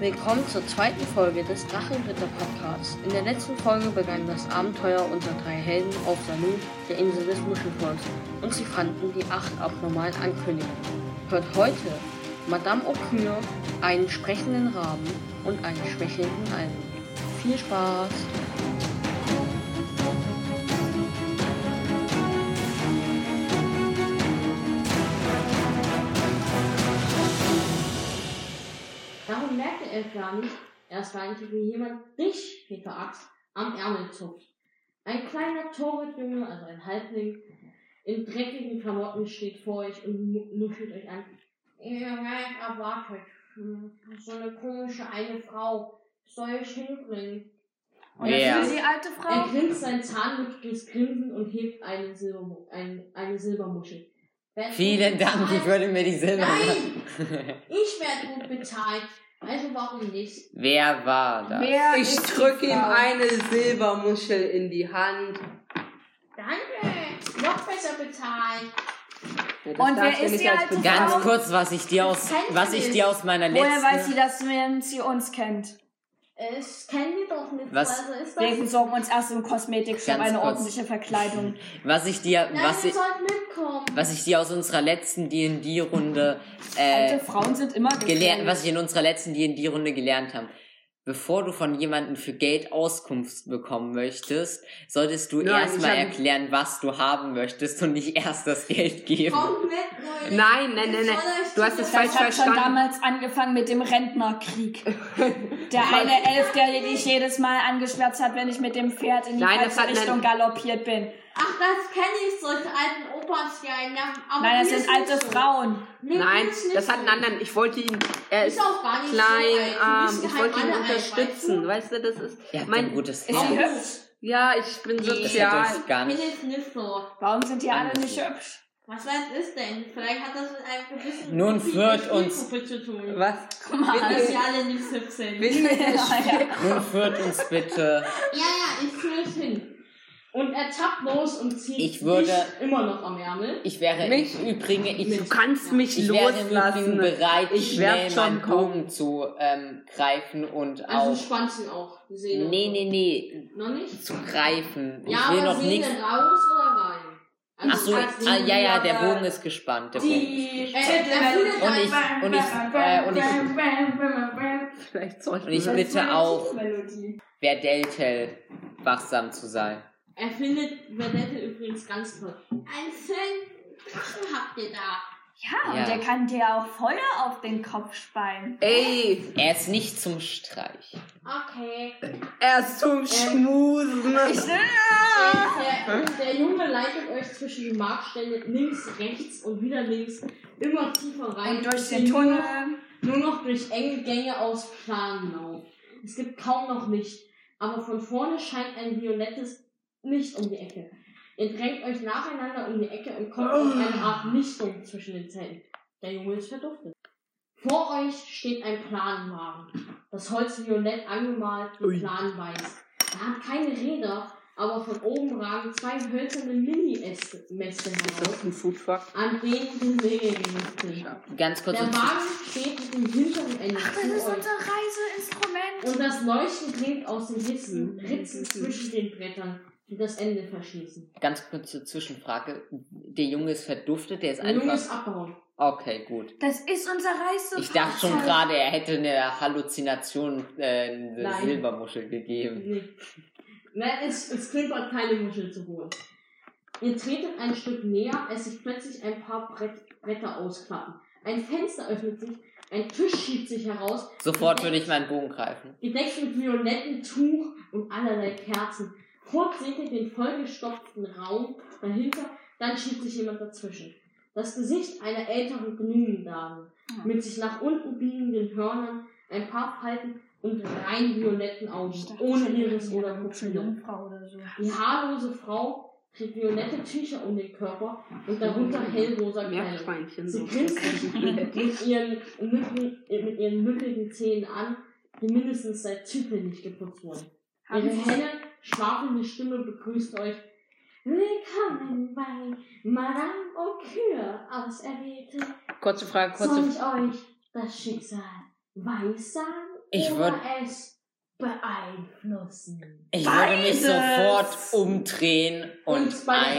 Willkommen zur zweiten Folge des Drachenritter-Podcasts. In der letzten Folge begann das Abenteuer unserer 3 Helden auf Sanu, der Insel des Muschelvolks, und sie fanden die 8 abnormalen Ankündigungen. Hört heute Madame Okyr, einen sprechenden Raben und einen schwächelnden Alten. Viel Spaß! Darum merkte er gar nicht, erst gar nicht, wie jemand dich, Peter Axt, am Ärmel zupft. Ein kleiner Torwitjunge, also ein Halbling, in dreckigen Klamotten steht vor euch und nuschelt euch an. Ihr werdet erwartet. So eine komische eine Frau. Soll ich hinbringen? Und wer ist die alte Frau? Er grinst sein zahnlückiges Grinsen und hebt eine Silbermuschel. Vielen Dank, ich würde mir die Silbermuschel... Nein! Ich werde gut bezahlt. Also warum nicht? Wer war das? Ich drücke ihm eine Silbermuschel in die Hand. Danke! Noch besser bezahlt. Ja, und wer ist die alte Frau? Ganz kurz, was ich dir aus meiner letzten... Woher weiß sie, dass sie uns kennt? Ich kenne die doch nicht. Was? Also ist Wir das... besorgen uns erst im Kosmetikshop eine ordentliche Verkleidung. Was ich dir aus unserer letzten D&D-Runde alte Frauen sind immer gelernt, was ich in unserer letzten D&D-Runde gelernt habe. Bevor du von jemandem für Geld Auskunft bekommen möchtest, solltest du erstmal erklären, was du haben möchtest und nicht erst das Geld geben. Nein. Du hast es falsch verstanden. Das hat schon damals angefangen mit dem Rentnerkrieg. Der eine Elf, der dich jedes Mal angeschwärzt hat, wenn ich mit dem Pferd in die falsche Richtung galoppiert bin. Ach, das kenne ich, solche alten Opas ja. Nein, das sind alte Frauen. Nein, das hat einen anderen. Ich wollte ihn, er ist auch gar nicht klein, so alt. ich wollte ihn unterstützen. Weißt du, das ist mein gutes Ist sie hübsch? Ja, ich bin sozial. Das hätte gar nicht. Warum sind die alle nicht hübsch? Was ist denn? Vielleicht hat das mit einem gewissen Nun führt uns zu tun. Was? Guck mal, dass sie alle nicht hübsch sind. Nun führt uns bitte. Ja, ich führe es hin. Und er tappt los und zieht dich immer noch am Ärmel. Ich wäre im Übrigen... Du kannst mich ich loslassen. wäre im Übrigen bereit, schnell meinen kommen. Bogen zu greifen und also auch... spannst ihn auch. Nee. Noch nicht? Zu greifen. Ja, ich will aber noch nichts... raus oder rein? Also Achso, der Bogen ist gespannt. Der Bogen ist gespannt. Und ich bitte auch Verdeltel wachsam zu sein. Er findet Verdeltel übrigens ganz toll. Einen schönen Drachen habt ihr da. Ja, und der kann dir auch Feuer auf den Kopf speien. Ey! Er ist nicht zum Streich. Okay. Er ist zum Schmusen. Der Junge leitet euch zwischen die Markstände links, rechts und wieder links immer tiefer rein. Und durch den Tunnel. Nur noch durch enge Gänge aus Planlauf. Es gibt kaum noch Licht, aber von vorne scheint ein violettes Licht um die Ecke. Ihr drängt euch nacheinander um die Ecke und kommt auf eine Art Lichtung zwischen den Zelten. Der Junge ist verduftet. Vor euch steht ein Planwagen. Das Holz violett angemalt, die Plan weiß. Er hat keine Räder, aber von oben ragen 2 hölzerne Mini-Mäste heraus, an denen die Segel gehängt sind. Ganz kurz. Der Wagen steht mit dem hinteren Ende Ach, das ist unser Reiseinstrument. und das Leuchten dringt aus den Ritzen zwischen den Brettern, die das Ende verschließen. Ganz kurze Zwischenfrage. Der Junge ist verduftet, der ist Der einfach... Junge ist abgehauen. Okay, gut. Das ist unser Reiseinstrument. Ich dachte schon gerade, er hätte eine Halluzination eine Silbermuschel gegeben. Nee. Es klimpert keine Muschel zu holen. Ihr tretet ein Stück näher, als sich plötzlich ein paar Bretter ausklappen. Ein Fenster öffnet sich, ein Tisch schiebt sich heraus. Sofort würde ich meinen Bogen greifen. Gedeckt mit violettem Tuch und allerlei Kerzen. Kurz seht ihr den vollgestopften Raum dahinter, dann schiebt sich jemand dazwischen. Das Gesicht einer älteren Gnumendame mit sich nach unten biegenden Hörnern, ein paar Falten und rein violetten Augen, ohne Iris oder Pupille. Die haarlose Frau trägt violette Tücher um den Körper und darunter hellrosa Kleidung. Sie grinst sich mit ihren mückigen Zähnen an, die mindestens seit Zyklen nicht geputzt wurden. Ihre helle, schwafelnde Stimme begrüßt euch. Willkommen bei Madame Okyr, Auserwählte. Kurze Frage. Soll ich euch das Schicksal weissagen oder es beeinflussen? Ich würde mich sofort umdrehen und bei der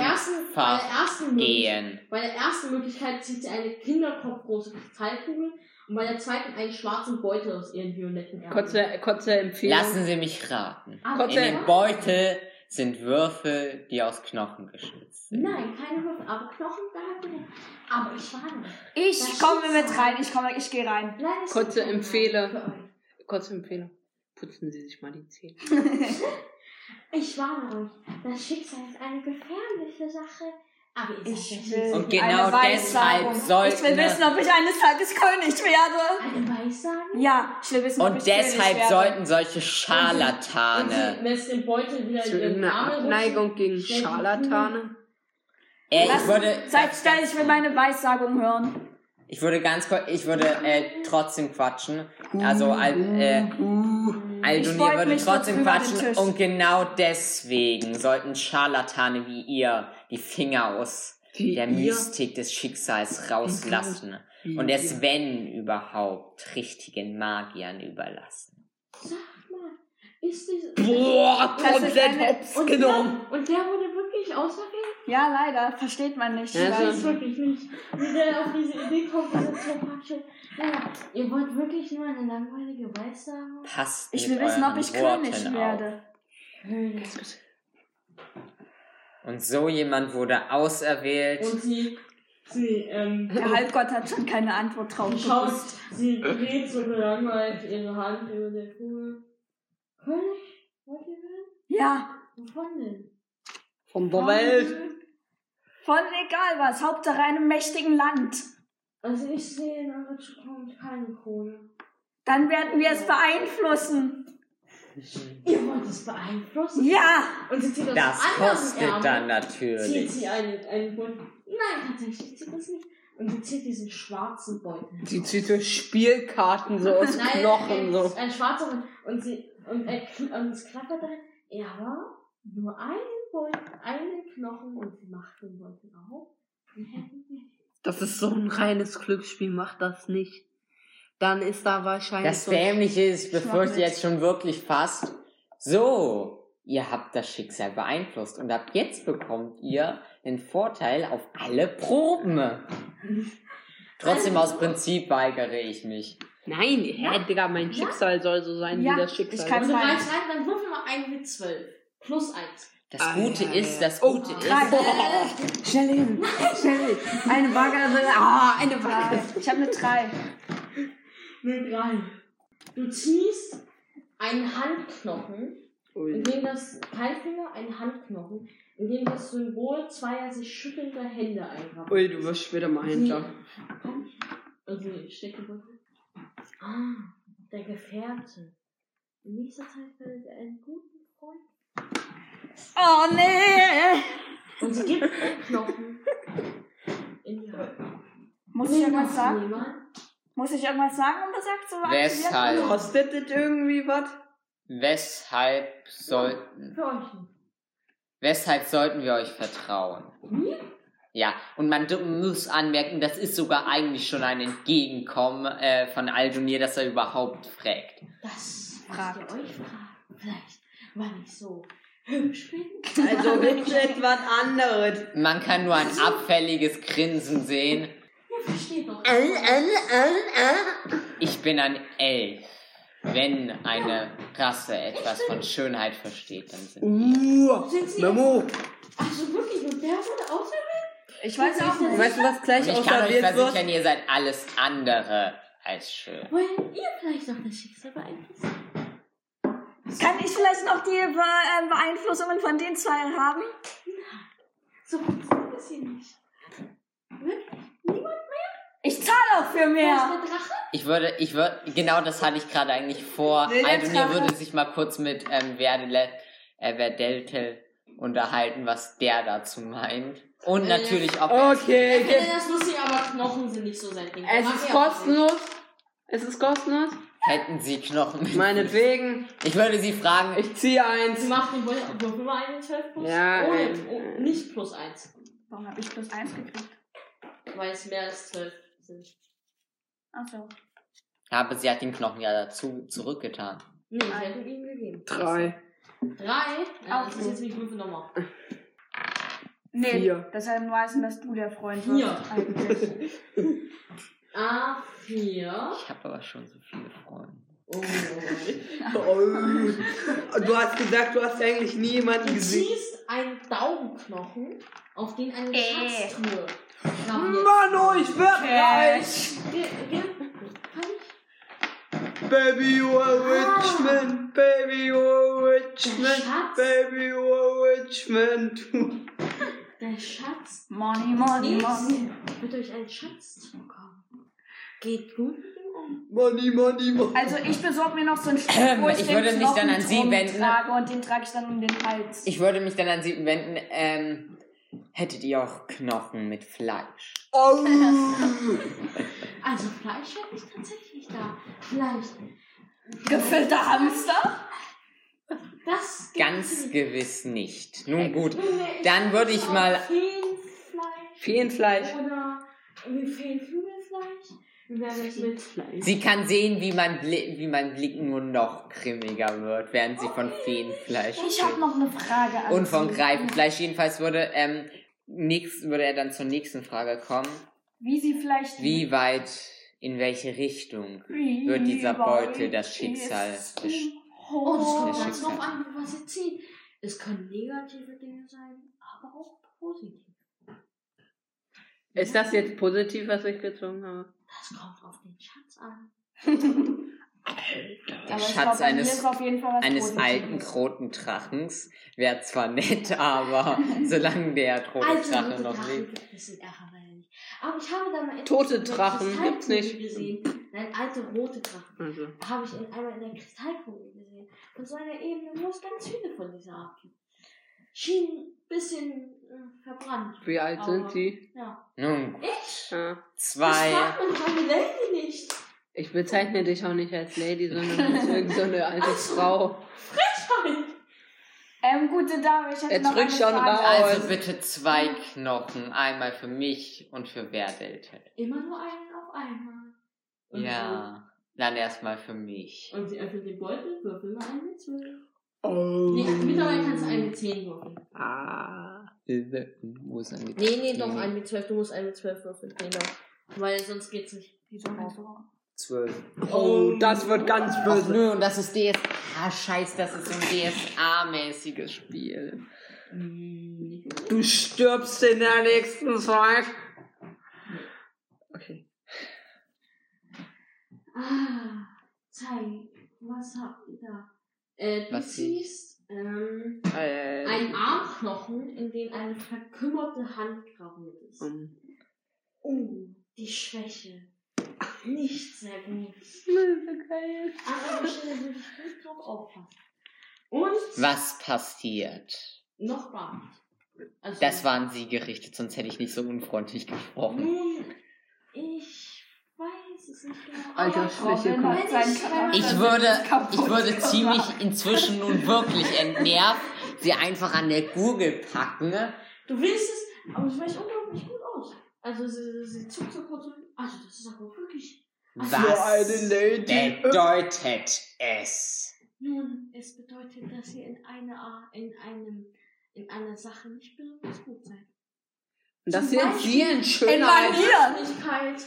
ersten Möglichkeit zieht sie eine kinderkopfgroße Kristallkugel und bei der zweiten einen schwarzen Beutel aus ihren violetten Ärmeln. Kurze Empfehlung. Lassen Sie mich raten. In dem Beutel sind Würfel, die aus Knochen geschnitzt sind. Nein, keine Würfel, aber Knochen gehalten. Aber ich warne. Ich komme mit rein. Ich gehe rein. Nein, Kurze Empfehlung. Putzen Sie sich mal die Zähne. Ich warne euch. Das Schicksal ist eine gefährliche Sache. Aber Ich will Und genau deshalb sollten... Ich will wissen, ob ich eines Tages König werde. Eine Weissagung? Ja, ich will wissen, ob ich Und deshalb König werde. sollten solche Scharlatane... Und sie lässt den Beutel wieder Hast in du ihren irgendeine Arme Abneigung gegen Scharlatane? Ich will meine Weissagung hören. Ich würde trotzdem quatschen. Also, Aldonir würde trotzdem quatschen. Und genau deswegen sollten Scharlatane wie ihr die Finger aus der Mystik des Schicksals rauslassen. Und es, wenn überhaupt, richtigen Magiern überlassen. Sag mal, ist diese... Boah, komplett hops genommen. Und der wurde wirklich auserwählt? Ja, leider. Versteht man nicht. Ich weiß wirklich nicht, wie der auf diese Idee kommt, das ist so praktisch. Naja, ihr wollt wirklich nur eine langweilige Weissagung? Passt Ich mit will wissen, ob euren ich Worten König auf. werde. Und so jemand wurde auserwählt. Und Der Halbgott hat schon keine Antwort drauf gewusst. sie dreht so gelangweilt ihre Hand über der Kugel. König? Wollt ihr werden? Ja, Wovon denn? Von der Welt. von egal was. Hauptsache einem mächtigen Land. Also ich sehe in eurer Zukunft keine Krone. Dann werden wir es beeinflussen. Ihr wollt es beeinflussen? Ja! Und sie zieht aus Das anderen kostet Ärmel, dann natürlich. zieht sie einen Beutel. Nein, tatsächlich zieht das nicht. Und sie zieht diesen schwarzen Beutel. Sie zieht so Spielkarten so aus Knochen. So. Ein schwarzer Beutel. Und es klappert dann. Ja, nur einen Beutel, einen Knochen und sie macht den Beutel auf. Und hätten wir. Das ist so ein reines Glücksspiel, macht das nicht. Dann ist da wahrscheinlich Das Dämliche ist, bevor ich jetzt schon wirklich fast, so, ihr habt das Schicksal beeinflusst und ab jetzt bekommt ihr den Vorteil auf alle Proben. Trotzdem aus Prinzip weigere ich mich. Nein, Digga, mein Schicksal soll so sein wie das Schicksal. Ich kann Also rein. dann würfeln wir einen mit 12. Plus 1. Das Gute ist, Schnell hin. Eine Waage. Eine Waage. Ich habe eine 3. Mit 3. Du ziehst einen Handknochen, in dem kein Finger, einen Handknochen, in dem das Symbol zweier sich schüttelnder Hände eingraviert. Ui, du wirst später mal hinter. Also steckt die Beutel. Der Gefährte. In nächster Zeit werdet ihr einen guten Freund. Oh nee! Und sie gibt den Knochen in die Hand. Muss ich irgendwas sagen? Jemand? Muss ich irgendwas sagen, um das zu aktivieren? Weshalb? Kostet das irgendwie was? Weshalb sollten wir euch vertrauen? Mir? Ja, und man muss anmerken, das ist sogar eigentlich schon ein Entgegenkommen von Aldonir, dass er überhaupt fragt. Das fragt ihr euch fragen. Vielleicht, weil ich so hübsch bin. Also hübsch etwas anderes. Man kann nur ein abfälliges Grinsen sehen. Ihr versteht doch. Ich bin ein Elf. Wenn eine Rasse etwas von Schönheit versteht, dann sind Sind sie Memo. Also wirklich, und der wurde auserwählt? Ich weiß auch nicht. Weißt du, was gleich und ich kann euch auserwählt wird? versichern, ihr seid alles andere als schön. Wollt ihr vielleicht noch das Schicksal beeinflussen? Kann ich vielleicht noch die Beeinflussungen von den zwei haben? So funktioniert das hier nicht. Wirklich? Niemand? Ich zahle auch für Wer mehr. ist der Drache? Ich würde, genau das hatte ich gerade eigentlich vor. Nee, der Aldonir Drache. würde sich mal kurz mit Verdeltel unterhalten, was der dazu meint. Und natürlich auch. Okay, Ich finde das lustig, aber Knochen sind nicht so sein Ding. Es ist kostenlos. Es ist kostenlos. Hätten sie Knochen mit. Meinetwegen. Ich würde sie fragen. Ich ziehe eins. Sie macht den Würfel mal einen 12 plus. Ja, nicht plus 1. Warum habe ich plus 1 gekriegt? Weil es mehr als 12 sind. Achso. Aber sie hat den Knochen ja dazu zurückgetan. Nee, sie hat ihn gegeben. 3. 3? Ja, das ist jetzt nicht 5 nochmal. Nee, 4. das soll nur heißen, dass du der Freund 4. bist. Eigentlich. A4. Ich habe aber schon so viele Freunde. Oh. Du hast gesagt, du hast eigentlich nie jemanden Du gesehen. ziehst einen Daumenknochen, auf den eine Schatztruhe graviert. Mano, ich werd reich! Baby, you are rich man. Baby, you are rich man. Baby, you are rich man. Der Schatz Money, money, money. wird euch ein Schatz zukommen. Geht gut mit ihm um. Money, money, money. Also ich besorge mir noch so ein Stück, wo ich würde den mich dann an sie Knochen wenden. trage und den trage ich dann um den Hals. Ich würde mich dann an sie wenden. Hättet ihr auch Knochen mit Fleisch? Oh. Also Fleisch hätte ich tatsächlich da. Vielleicht. Gefüllter Hamster? Das Ganz gewiss nicht. Nun gut, dann würde ich mal... Feenfleisch. Oder Feenflügelfleisch. Wie wäre das mit Fleisch? Sie kann sehen, wie mein Blick nur noch grimmiger wird, während sie von Feenfleisch Ich habe noch eine Frage an und von Sie. Greifenfleisch. Jedenfalls würde er dann zur nächsten Frage kommen. Wie sie vielleicht... Wie weit, in welche Richtung wird dieser Beutel das Schicksal bestimmen? Oh, das kommt Der ganz Schicksal. drauf an, was ihr zieht. Es können negative Dinge sein, aber auch positiv. Ist das jetzt positiv, was ich gezogen habe? Das kommt auf den Schatz an. Der Aber ich Schatz glaub, bei mir ist auf jeden Fall was eines Positives. alten roten Drachens wäre zwar nett, aber solange der rote Drache rote noch Drachen lebt. gibt es in Erfahrung nicht. Aber ich habe da mal Tote Drachen gibt's nicht. gesehen. Nein, alte rote Drachen. Also. Habe ich einmal in der Kristallkugel gesehen. Und so einer Ebene, wo es ganz viele von dieser Art gibt. Schien ein bisschen verbrannt. Wie alt Aber, sind sie? Ja. Nun, Ich? Ja. Das 2. fragt man doch eine Lady nicht. Ich bezeichne dich auch nicht als Lady, sondern als irgend so eine alte Frau. Gute Dame, ich hätte Jetzt noch rück eine schon Frage. raus. Also bitte 2 Knochen. Einmal für mich und für Werdelte. Immer nur einen auf einmal. Und Ja, dann erstmal für mich. Und sie öffnet den Beutel, würfel mal einen mit 12. Oh. Nee, mittlerweile kannst du einen mit 10 würfeln. Ah. Wo ist denn Nee, doch, einen mit 12. Du musst einen mit 12 würfeln. Genau. Weil sonst geht's nicht. Wieso meinst du? 12. Oh, das wird ganz Ach böse. nö, und das ist Scheiß, das ist ein DSA-mäßiges Spiel. Du stirbst in der nächsten Zeit. Okay. Zeig. Was habt ihr da? Du Was ziehst einen Armknochen, in den eine verkümmerte Hand graviert ist. Die Schwäche. Nicht sehr gut. An der Stelle würde ich gut drauf aufpassen. Und Was passiert? noch gar nicht. Also, Das waren sie gerichtet, sonst hätte ich nicht so unfreundlich gesprochen. Nun, ich weiß es nicht genau. Alter, aber Schwäche wenn kommt. Ich würde ziemlich inzwischen nun wirklich entnervt sie einfach an der Gurgel packen. Du willst es, aber es weicht unglaublich gut aus. Also sie zuckt so kurz und, also das ist aber wirklich... Was Für eine Lady. bedeutet es? Nun, es bedeutet, dass ihr in einer Sache nicht besonders gut seid. Das Zum sind sie in In Schönheit. Höflichkeit.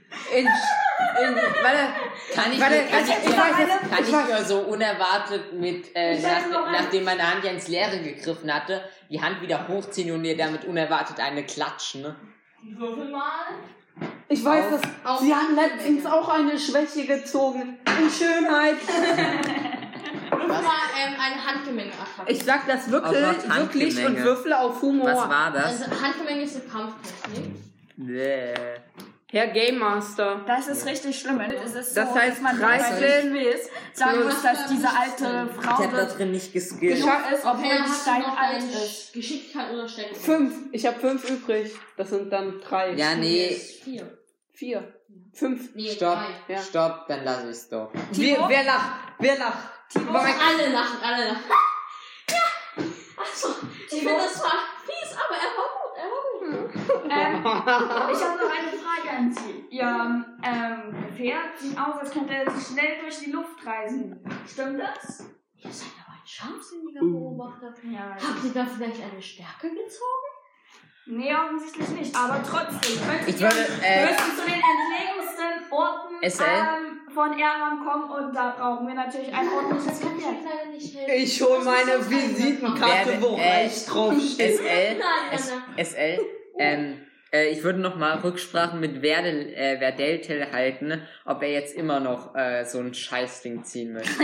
Warte. Kann ich Ich weiß nur so unerwartet mit, nachdem meine Hand ja ins Leere gegriffen hatte, die Hand wieder hochziehen und ihr damit unerwartet eine klatschen, ne? Würfel mal. Ich weiß, dass Auf sie haben letztens auch eine Schwäche gezogen. In Schönheit. Würfel mal eine Handgemenge-Attacke. Ich sag das wirklich, Oh Gott, wirklich und Handgemenge. würfle auf Humor. Was war das? Also Handgemenge ist eine Kampftechnik. Herr Game Master. Das ist richtig schlimm. Es ist so, Das heißt, dass man 13 sagen muss, dass diese alte Frau drin nicht geskillt. genug ist, obwohl Okay, die hast du noch steinalt deine ist. Geschicklichkeit oder Stärke? 5. Ich habe 5 übrig. Das sind dann 3. Ja, nee, 4. 4. 5. Nee, stopp, 3. Ja. stopp, dann lass ich's doch. Wer lacht? Wer lacht? Alle lachen. Ja, also, ich finde das zwar fies, aber er war gut. Ich habe noch eine Frage an Sie. ihr Pferd sieht aus, als könnte er schnell durch die Luft reisen. Stimmt das? Ihr seid aber ein scharfsinniger Beobachter. Ja. Habt ihr da vielleicht eine Stärke gezogen? Nee, offensichtlich nicht, aber trotzdem. Ich würde, müssen zu den entlegensten Orten von Erwan kommen und da brauchen wir natürlich ein ordentliches kann ich Pferd. euch leider nicht helfen. Ich hol meine Visitenkarte, wo Reich draufsteht. SL, ich würde noch mal Rücksprachen mit Verdeltel halten, ob er jetzt immer noch so ein Scheißding ziehen möchte.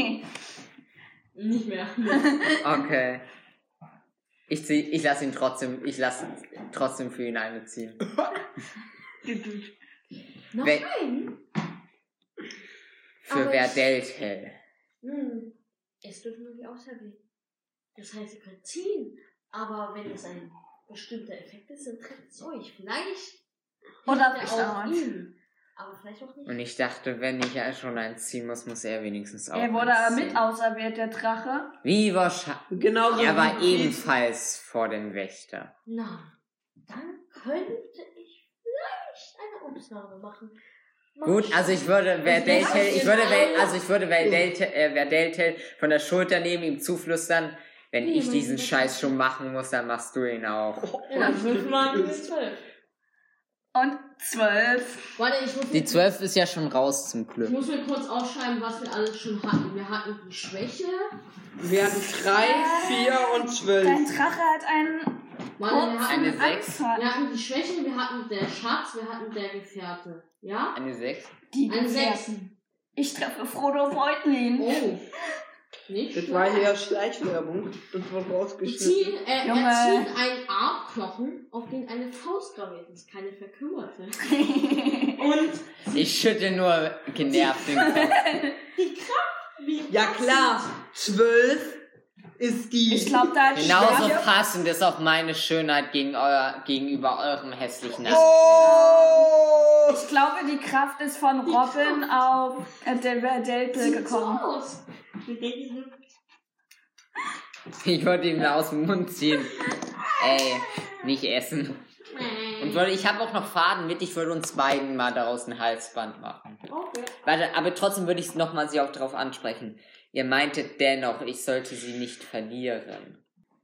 Nicht mehr. Okay. Ich lasse ihn trotzdem, für ihn eine ziehen. Noch Wenn- einen? Für Aber Verdeltel. Es dürfen nur die Auserwählten. Das heißt, ihr könnt ziehen. Aber wenn es ein bestimmter Effekt ist, dann trifft es euch. Vielleicht Oder hilft er auch ihn. Aber vielleicht auch nicht. Und ich dachte, wenn ich ja schon einen ziehen muss er wenigstens auch Er wurde aber eins ziehen. mit auserwählt, der Drache. Wie wahrscheinlich. Genau so Er war wie ebenfalls vor dem Wächter. Na, dann könnte ich vielleicht eine Ausnahme machen. Gut, also ich würde Verdeltel von der Schulter nehmen, ihm zuflüstern, wenn ich diesen Scheiß schon machen muss, dann machst du ihn auch. Ja, 5 mal 12. Und 12. Warte, Die 12 ist ja schon raus zum Ich Glück. muss mir kurz aufschreiben, was wir alles schon hatten. Wir hatten die Schwäche. Wir hatten 3, 4 und 12. Dein Drache hat einen Eine 6. Anfall. Wir hatten die Schwäche, wir hatten der Schatz, wir hatten der Gefährte. Ja? Eine 6. Die Eine 6. Gefährten. Ich treffe Frodo Beutlin. Oh. Nicht Das schlecht. war hier Schleichwerbung. Das war rausgeschnitten. Er Junge. zieht einen Armknochen, auf den eine Faust graviert ist. Keine verkümmerte. Und Ich schütte nur genervt den Kopf. die Kraft, wie Ja klar, 12 ist die. Ich glaube, da hat Genauso Stärke. passend ist auch meine Schönheit gegenüber eurem hässlichen Aspekt. Oh! Ich glaube, die Kraft ist von Robin auf der Verdeltel sieht so gekommen. aus. Ich wollte ihn aus dem Mund ziehen. Ey, nicht essen. Und ich habe auch noch Faden mit, ich würde uns beiden mal daraus ein Halsband machen. Okay. Warte, aber trotzdem würde ich nochmal sie auch darauf ansprechen. Ihr meintet dennoch, ich sollte sie nicht verlieren.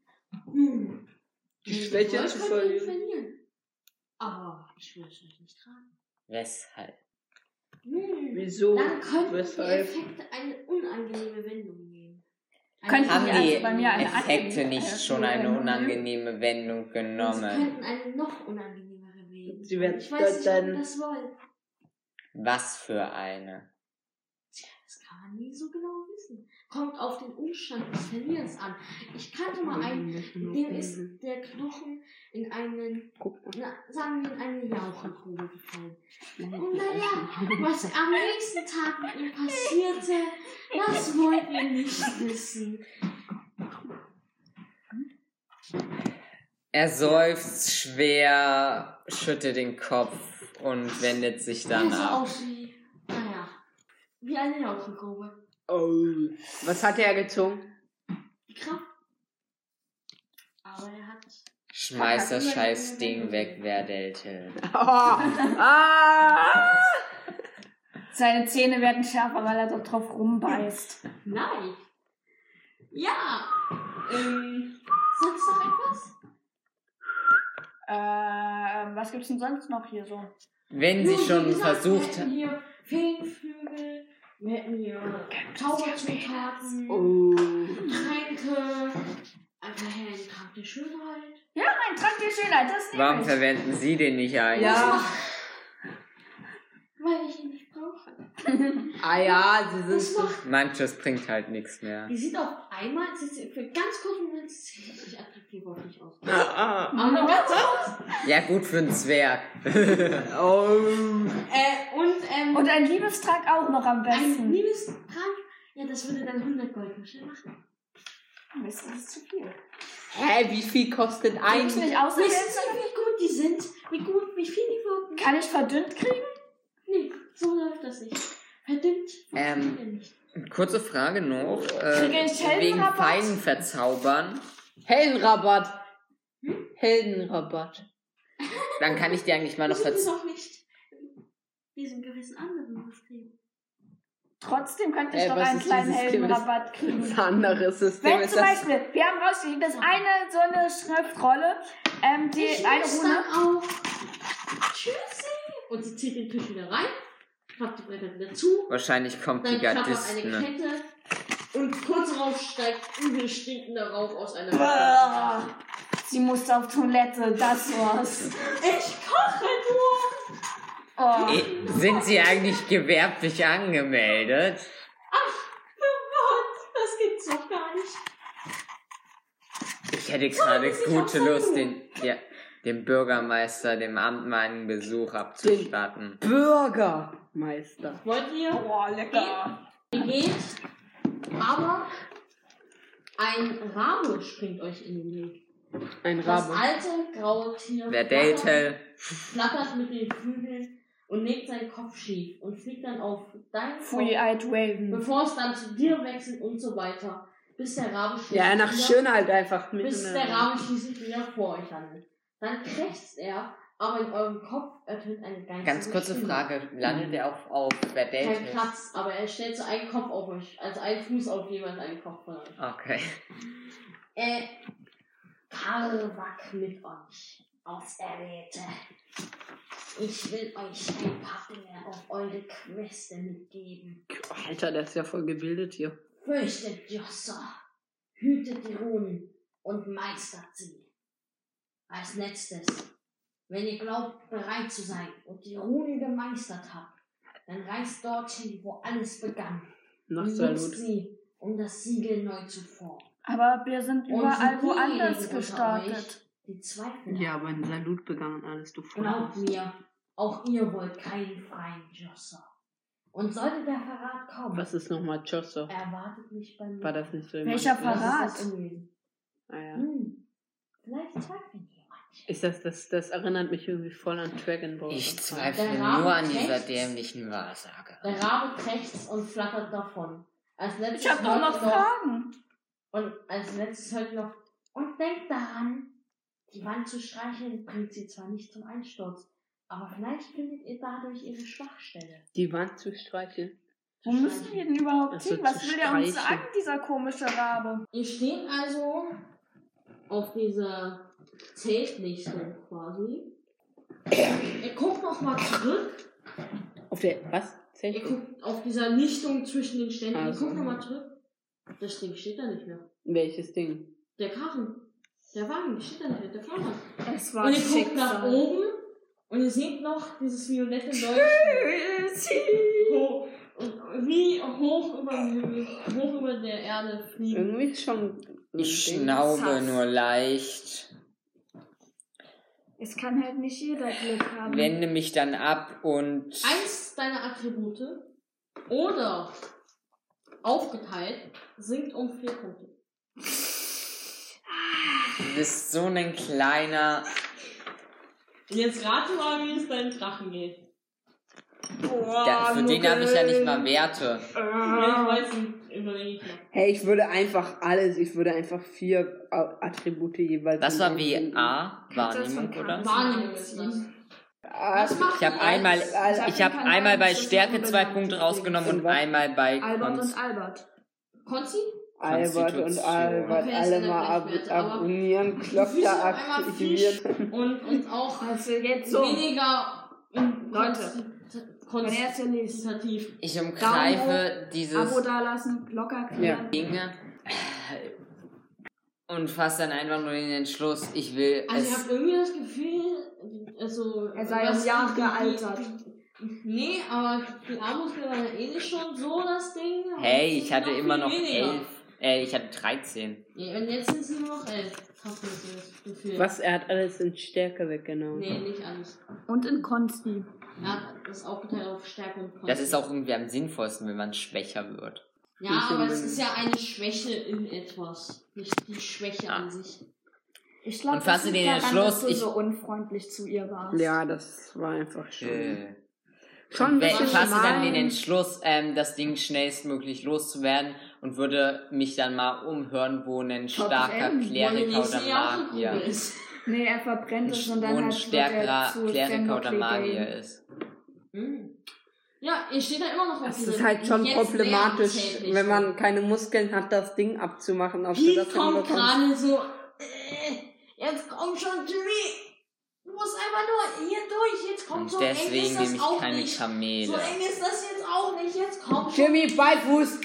Die Schwäche Wollt zu könnt ihr verlieren. Aber ich will es euch nicht tragen. Weshalb? Wieso? Dann könnten die Weshalb? Effekte eine unangenehme Wendung nehmen. Könnten Haben Sie die also bei mir eine Effekte angenehme- nicht schon eine unangenehme Wendung Und sie genommen? könnten eine noch unangenehmere wählen. Sie werden Ich weiß nicht, ob dann- ihr das wollt. Was für eine? Tja, das kann man nie so genau wissen. Kommt auf den Umstand des Verlierens an. Ich kannte mal einen, dem ist der Knochen in einen, sagen wir in eine Jauchegrube gefallen. Und naja, was am nächsten Tag mit ihm passierte, das wollt ihr nicht wissen. Er seufzt schwer, schüttelt den Kopf und wendet sich dann Er sah ab. aus wie, naja, wie eine Jauchegrube. Oh. Was hat er gezogen? Die Kraft. Aber er hat... Schmeiß das scheiß Ding weg, Verdeltel. Seine Zähne werden schärfer, weil er dort drauf rumbeißt. Nein. Ja. Sonst noch etwas? Was gibt's denn sonst noch hier so? Wenn sie Nun, wie schon gesagt, versucht wir hätten hier Feenflügel, wir hätten hier Zauberzutaten, Tränke, ein paar Trank der Schönheit. Ja, mein Trank der Schönheit, das nehme Warum ich. verwenden sie den nicht eigentlich? Ja. Weil ich ihn nicht brauche. Ah ja, sie Das sind. macht... Manches bringt halt nichts mehr. Die sieht auf einmal, sie sieht für ganz kurz Moment richtig attraktiv auf mich aus. Ah. Aber nur ganz kurz. Ja, gut für einen Zwerg. Oh. Und ein Liebestrank auch noch am ein besten. Liebestrank, ja, das würde dann 100 Goldmuscheln machen. Mist, das ist zu viel. Hä, wie viel kostet ein? Gibt's nicht außerdem? Wissen Sie, wie gut die sind? Wie viel die wirken? Kann ich verdünnt kriegen? Nee, so läuft das nicht. Verdünnt funktioniert nicht. Kurze Frage noch. Kriege ich Wegen Heldenrabatt? Feinden verzaubern. Heldenrabatt. Heldenrabatt. Dann kann ich dir eigentlich mal noch Wissen Sie verzaubern. noch nicht. diesem gewissen anderen System. Trotzdem könnte ich doch einen kleinen Heldenrabatt kriegen. Das andere System wenn zum Beispiel, wir haben rausgekriegt, dass eine so eine Schriftrolle, die eine Rune. Tschüssi! Und sie zieht den Tisch wieder rein, klappt die Bretter wieder zu. Wahrscheinlich kommt die Gardistin. Dann eine Kette und kurz darauf steigt übel stinkender Rauch aus einer Wand. Sie musste auf Toilette, das war's. Ich koche nur! Oh. Sind Sie eigentlich gewerblich angemeldet? Ach, Gott, das gibt's doch gar nicht. Ich hätte gerade gute Lust, dem Bürgermeister, dem Amtmann einen Besuch abzustatten. Bürgermeister. Wollt ihr? Boah, lecker. Ihr geht, aber ein Rabe springt euch in den Weg. Ein Das Rabe. alte, graue Tier Der Deltel flattert mit den Flügeln und legt seinen Kopf schief und fliegt dann auf deinen Kopf, Free-Eyed Raven. bevor es dann zu dir wechselt und so weiter, bis der Rabe Ja, nach Schönheit einfach mit. bis der Rabe schließlich wieder vor euch landet. Dann krächzt er, aber in eurem Kopf ertönt eine Ganz kurze Stimme. Frage, landet er auf wer Deltel Kein ist? Platz, aber er stellt so einen Kopf auf euch, also einen Fuß auf jemand, einen Kopf von euch. Okay. Karlwag mit euch, Auserwählte. Ich will euch ein paar Dinge auf eure Queste mitgeben. Alter, der ist ja voll gebildet hier. Fürchtet Jossa, hütet die Runen und meistert sie. Als letztes, wenn ihr glaubt, bereit zu sein und die Runen gemeistert habt, dann reist dorthin, wo alles begann. Nach Und Salut. nutzt sie, um das Siegel neu zu formen. Aber wir sind Und überall für woanders diejenigen unter gestartet. euch, die zweifeln, Ja, aber in Salut begann alles, du glaubt Voll. mir, auch ihr wollt keinen freien Jossa. Und sollte der Verrat kommen, Was ist nochmal Chosso? erwartet mich bei mir. War das nicht so immer? Welcher Das Verrat? ist das Unwesen. Ah, ja. Vielleicht zweifeln die manche. Ist das erinnert mich irgendwie voll an Dragon Ball. Ich Der zweifle Rabe nur an dieser krächzt. dämlichen Wahrsage. Der Rabe krächzt und flattert davon. Als letztes Ich hab doch noch hört Fragen. Und als letztes hört noch, und denkt daran, die Wand zu streicheln bringt sie zwar nicht zum Einsturz, aber vielleicht findet ihr dadurch ihre Schwachstelle. Die Wand zu streicheln. Wo müssen wir denn überhaupt Also hin? Was zu will der uns streichen. sagen, dieser komische Rabe? Ihr steht also auf dieser Zeltlichtung quasi. Ihr guckt noch mal zurück. Auf der, was? Ihr Zelt? guckt auf dieser Lichtung zwischen den Ständen. Ihr Also. guckt noch mal zurück. Das Ding steht da nicht mehr. Welches Ding? Der Karren. Der Wagen steht da nicht mehr. Der Fahrrad. Es war Und ihr guckt nach Schicksal. oben und ihr seht noch dieses violette Leuchten. Hoch, und wie hoch über der Erde fliegen. Irgendwie schon. Ich Ding. schnaube Sass. nur leicht, Es kann halt nicht jeder Glück haben. wende mich dann ab und Eins deiner Attribute oder aufgeteilt sinkt um 4 Punkte. du bist so ein kleiner. Jetzt rate mal, wie es deinem Drachen geht. Für den habe ich ja nicht mal Werte. Jetzt weiß ich, überlege ich noch. Hey, ich würde einfach 4 Attribute jeweils. Das war wie nehmen. A, Kannst du das Wahrnehmung, von oder? Karten Wahrnehmung ist das. Was macht Ich habe ihr einmal, als- ich habe einmal bei Stärke 2 Punkte rausgenommen und einmal bei Albert Konst. und Albert. Konzi? Albert und Konstitution. Albert, Okay, das alle sind mal ja gleich Werte, aber abonnieren, Füße Glocke auf einmal aktivieren. Und auch Also jetzt so. weniger Leute, wenn er jetzt hier liest. konzentativ. Ich umgreife Abo dieses dalassen, Glocke Ja. aktivieren. Dinge und fasse dann einfach nur den Entschluss, ich will Also ich es. habe irgendwie das Gefühl, also Er sei was um Jahre die- gealtert. Nee, aber die Armmuskeln waren ja eh nicht schon so das Ding. Hey, Und ich hatte noch immer viel noch weniger. 11. Ich hatte 13. Ja, und jetzt sind es nur noch 11. Hast du das Gefühl? Was, er hat alles in Stärke weggenommen. Nee, nicht alles. Und in Konsti. Er hat das aufgeteilt auf Stärke und Konst. Das ist auch irgendwie am sinnvollsten, wenn man schwächer wird. Ja, aber es ist ja eine Schwäche in etwas. Nicht die Schwäche an sich. Ich glaube, Und fasse den Entschluss, dass du ich- so unfreundlich zu ihr warst. Ja, das war einfach schon. Schon Und ein bisschen fasse dann den gemein. Entschluss, das Ding schnellstmöglich loszuwerden und würde mich dann mal umhören, wo ein starker Kleriker oder Magier ist. Nee, er verbrennt es und wo dann ein halt wird er stärkerer zu Kleriker oder Thermoclay Magier Game. ist. Ja, ihr steht da immer noch auf Das ist halt schon problematisch, wenn man keine Muskeln hat, das Ding abzumachen. Pete kommt gerade so, jetzt komm schon, Jimmy. Du musst einfach nur hier durch, jetzt kommt so eng ist das auch nicht. Deswegen nehme ich keine Kamele. So eng ist das jetzt auch nicht, jetzt komm schon. Jimmy, Beifuß!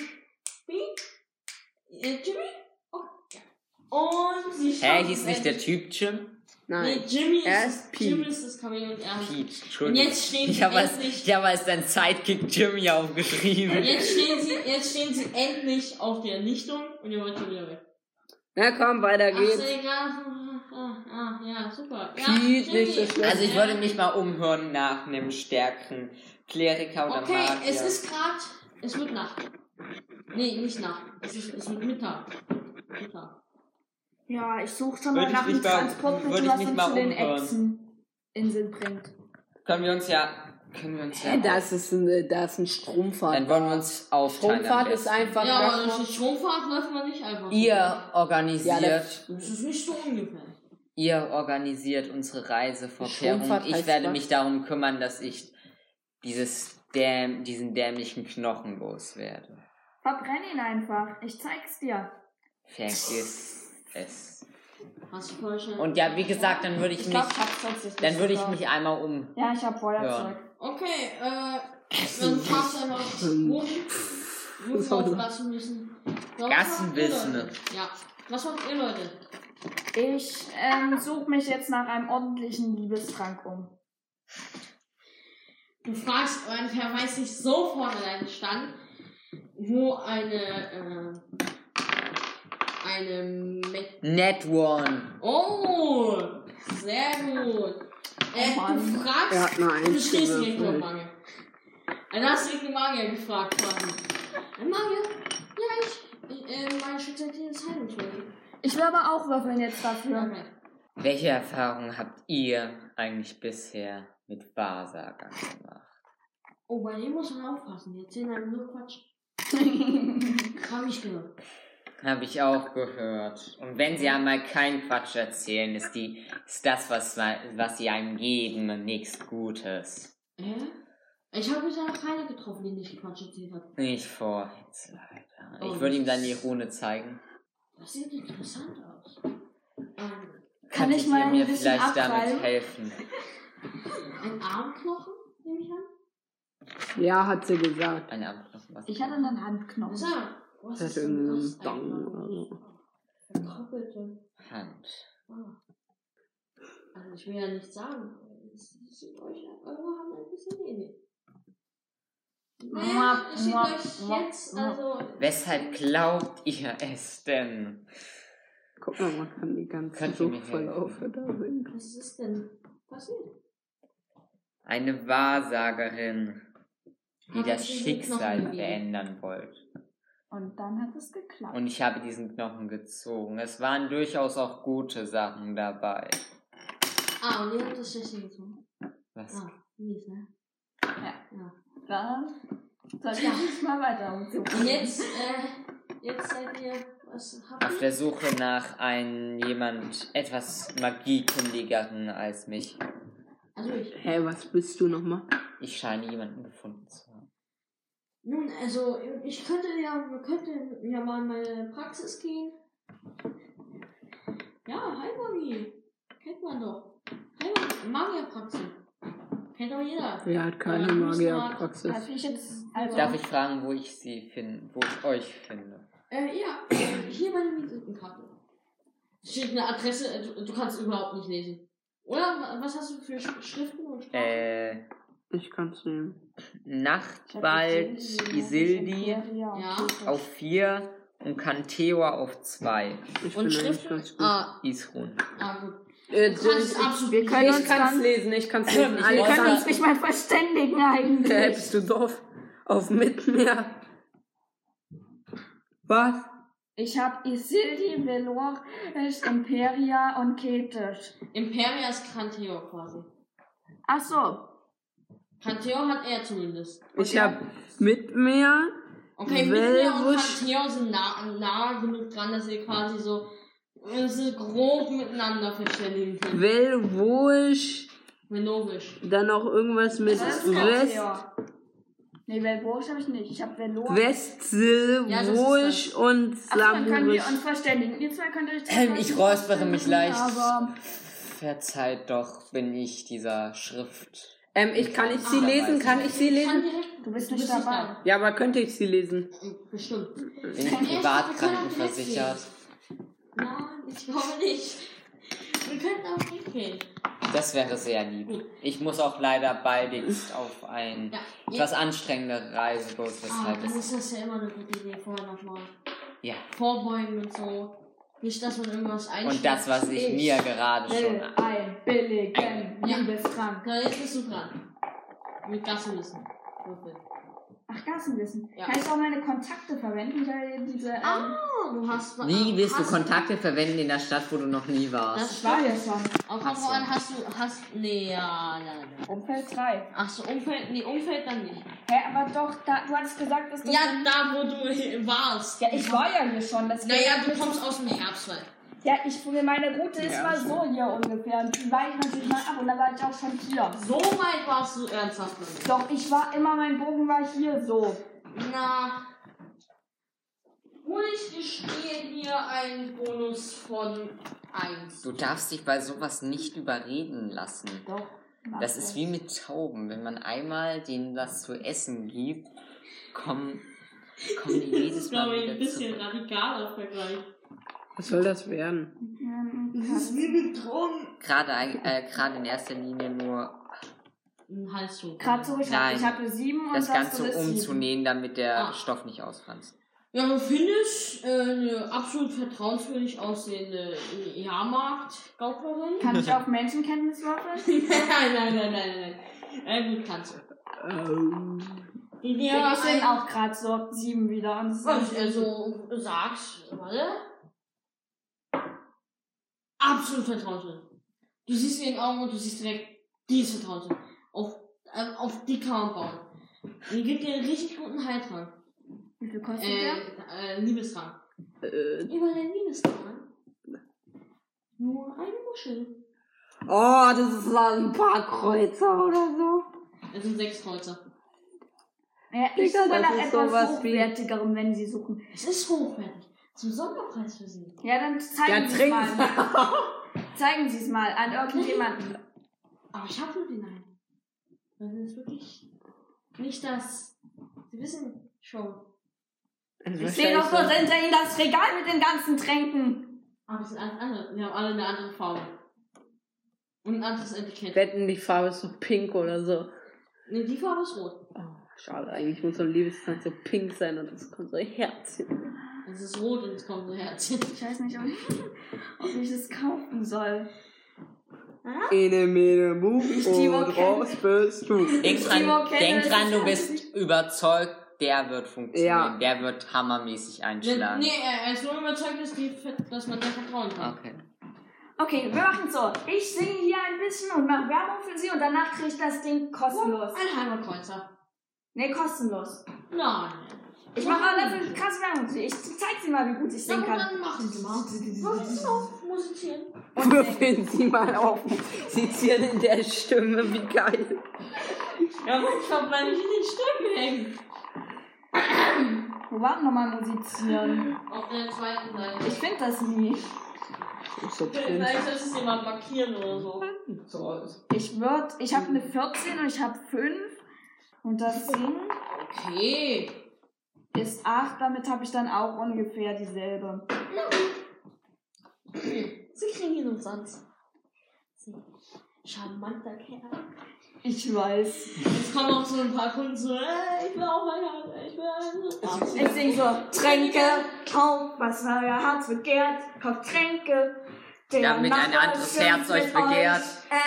Wie? Jimmy? Okay. Und sie schaut. Hieß nicht der Typ Jim? Nein. Nee, Jimmy ist Pete. Jimmy ist das Kamele und er ist Pete. Entschuldigung. Und jetzt stehen sie endlich... Ich habe als dein Sidekick Jimmy aufgeschrieben. Jetzt stehen sie endlich auf der Lichtung und ihr wollt schon wieder weg. Na komm, weiter geht's. Ja, super. Pete, nicht so schlecht. Also ich wollte mich mal umhören nach einem stärkeren Kleriker oder Magier. Okay, es ist gerade... Es wird Nacht. Nee, nicht Nacht. Es wird Mittag. Ja, ich suche schon mal nach einem Transportmittel, was uns zu den Echsen-Inseln bringt. Können wir uns ja Da ist ein Stromfahrt. Dann wollen wir uns aufteilen. Stromfahrt ist einfach... Ja, aber durch die Stromfahrt läuft man nicht einfach. Ihr organisiert... das ist nicht so ungefähr. Ihr organisiert unsere Reisevorkehrung. Ich werde mich darum kümmern, dass ich diesen dämlichen Knochen loswerde. Verbrenn ihn einfach. Ich zeig's dir. Vergiss es. Hast du voll schön. Und ja, wie gesagt, dann würde ich mich einmal um. Ja, ich hab Feuerzeug. Okay, dann fahrst du einfach hoch. Wo wir aufpassen müssen. Gassenwissen. Ja. Was macht ihr, Leute? Ich suche mich jetzt nach einem ordentlichen Liebestrank um. Du fragst einen verweist dich sofort an einen Stand, wo eine Net One. Oh, sehr gut. Du fragst, du stehst direkt vor Magier. Dann hast du den Magier gefragt quasi. Magier? Ja, meine Spezialität ist Heilungswürfel. Ich will aber auch würfeln jetzt dafür. Okay. Welche Erfahrungen habt ihr eigentlich bisher mit Wahrsagern gemacht? Oh, bei dem muss man aufpassen. Die erzählen einem nur Quatsch. Hab ich gehört. Habe ich auch gehört. Und wenn sie einmal keinen Quatsch erzählen, ist das, was sie einem geben, nichts Gutes. Ich habe bisher noch keiner getroffen, die nicht Quatsch erzählt hat. Nicht vorher, leider. Ich würde ihm dann die Rune zeigen. Das sieht interessant aus. Kann ich mal mir ein bisschen vielleicht abtreiben? damit helfen? Ein Armknochen, nehme ich an? Ja, hat sie gesagt. Ein Armknochen. Was? Ich hatte einen Handknochen. Was Das ist hat denn irgendwie das einen Dong oder so. Verkrüppelte Hand. Also ich will ja nicht sagen, es sieht euch eure Hand ein bisschen ähnlich. Naja, es sieht euch jetzt, also... Weshalb glaubt ihr es denn? Guck mal, man kann die ganzen Suchverläufe da sehen. Was ist denn passiert? Eine Wahrsagerin, die das Schicksal verändern wollte. Und dann hat es geklappt. Und ich habe diesen Knochen gezogen. Es waren durchaus auch gute Sachen dabei. Und ihr habt das Schätzchen gezogen? Was? Mies, ne? Ja. Dann soll ich nicht mal weiter umsuchen. Und jetzt seid ihr, was habt ihr? Auf der Suche nach jemand etwas magiekundigeren als mich. Also ich. Was bist du nochmal? Ich scheine jemanden gefunden zu haben. Nun, also, wir könnten ja mal in meine Praxis gehen. Ja, Heilmagie. Kennt man doch. Magierpraxis. Kennt doch jeder. Wer hat keine Magierpraxis? Darf ich fragen, wo ich euch finde? Ja, hier meine Visitenkarte. Steht eine Adresse, du kannst überhaupt nicht lesen. Oder was hast du für Schriften und Sprachen? Ich kann's nehmen. Nachtwald, Isildi auf 4 und Canteor auf 2. Und Schriften? Isrun. Gut. Ich kann's lesen. Wir können uns nicht mal verständigen eigentlich. Bist du doof? Auf Mittelmeer. Was? Ich habe Isildi, Velor, Imperia und Ketisch. Imperia ist Canteor quasi. Ach so. Canteor hat er zumindest. Ich habe Mittelmeer. Okay, Mittelmeer und Canteor sind nah genug dran, dass ihr quasi so grob miteinander verständigen könnt. Velvoisch. Venovisch. Dann noch irgendwas mit West. Nee, Velburg habe ich nicht. Ich habe Velour. Westsel, Wursch und Dann können wir Slamburg. uns verständigen. Ihr zwei könnt euch Ich räuspere mich leicht. Aber Verzeiht doch, bin ich dieser Schrift. Kann ich sie lesen? Kann ich sie lesen? du bist nicht dabei. Ja, aber könnte ich sie lesen? Bestimmt. Bin ich privat krankenversichert? Nein, ich glaube nicht. Wir könnten auch hingehen. Das wäre sehr lieb. Ich muss auch leider baldigst auf eine etwas anstrengende Reise los, weshalb dann ist das ja immer eine gute Idee, vorher nochmal vorbeugen und so. Nicht, dass man irgendwas einschlägt. Und das, was ich mir gerade schon... Ein billigen Liebestrank. Ja, jetzt bist du dran. Mit Gassenwissen. Ach, Gassenwissen. Ja. Kann ich auch meine Kontakte verwenden? Weil diese, du hast... Wie willst du Kontakte verwenden in der Stadt, wo du noch nie warst? Das war ja schon. Auch an nee, Umfeld 3. Ach so, Umfeld dann nicht. Hä, aber doch, du hattest gesagt, dass das... Ja, da wo du warst. Ja, ich war ja hier schon. Naja, du kommst aus dem Herbstwald. Ja, meine Route ist mal so hier ungefähr. Und die war ich natürlich mal ab und dann war ich auch schon hier. So weit warst du ernsthaft nicht. Doch, mein Bogen war hier so. Na, ich gestehe dir einen Bonus von 1. Du darfst dich bei sowas nicht überreden lassen. Doch. Das ist wie mit Tauben. Wenn man einmal denen das zu essen gibt, kommen die jedes Mal wieder ein bisschen zurück. radikaler Vergleich. Was soll das werden? Das ist wie mit Drogen. Gerade in erster Linie nur Halsschuh. Gerade so, ich hatte 7 und das hast Ganze du das 7. umzunähen, damit der Stoff nicht ausfranst. Ja, du findest eine absolut vertrauenswürdig aussehende Jahrmarktgauklerin. Kann ich auf Menschenkenntnis würfeln? Nein. Gut, kannst du. Die Wir sind auch gerade so 7 wieder. Und was also sagst, warte. Absolut vertrauenswürdig. Du siehst in den Augen und du siehst direkt, die ist vertrauenswürdig. Auf die kann man bauen. Die gibt dir einen richtig guten Heiltrank. Wie viel kostet der? Liebestrank. Über den Liebestrank. Nur eine Muschel. Oh, das ist ein paar Kreuzer oder so. Es sind 6 Kreuzer. Ja, ich suche nach ist etwas sowas Hochwertigerem, wenn Sie suchen. Es ist hochwertig. Zum Sonderpreis für Sie. Ja, dann zeigen Sie es mal. Zeigen Sie es mal an irgendjemanden. Aber ich habe nur den einen. Das ist wirklich nicht das. Sie wissen schon. Ich sehe doch so hinter Ihnen das Regal mit den ganzen Tränken. Aber es sind alles andere. Wir haben alle eine andere Farbe. Und ein anderes Etikett. Wetten, die Farbe ist so pink oder so. Ne, die Farbe ist rot. Oh, schade, eigentlich muss so ein Liebestrank so pink sein und es kommt so ein Herzchen. Es ist rot und es kommt so Herzchen. Ich weiß nicht, ob ich das kaufen soll. Ene, mene, mu und raus bist du. Denk dran, du bist überzeugt, der wird funktionieren. Ja. Der wird hammermäßig einschlagen. Nee, er ist nur überzeugt, dass man der vertrauen kann. Okay, wir machen so. Ich singe hier ein bisschen und mache Werbung für Sie und danach kriege ich das Ding kostenlos. Ein Heimatkreuzer. Nee, kostenlos. Nein. Ich mache auch dafür krass Werbung für Sie. Ich zeig Sie mal, wie gut ich singen kann. Dann machen Sie mal. Machen Sie auf, musizieren. Würfeln Sie mal auf. Sie ziehen in der Stimme, wie geil. Ja, manchmal bleibe ich in den Stimmen hängen. Wo warten nochmal musizieren? Auf der zweiten Seite. Ich finde das nie. Vielleicht sollst du es jemand markieren oder so. Ich habe eine 14 und ich habe 5. Und das Singen Okay. ist 8. Damit habe ich dann auch ungefähr dieselbe. Sie kriegen ihn umsonst. Charmanter Kerl. Ich weiß. Jetzt kommen auch so ein paar Kunden so, ich will auch mal haben, ich will einen. Ich sing so, Tränke, kauf, was euer Herz begehrt, kauft Tränke. Damit ein anderes Herz euch begehrt.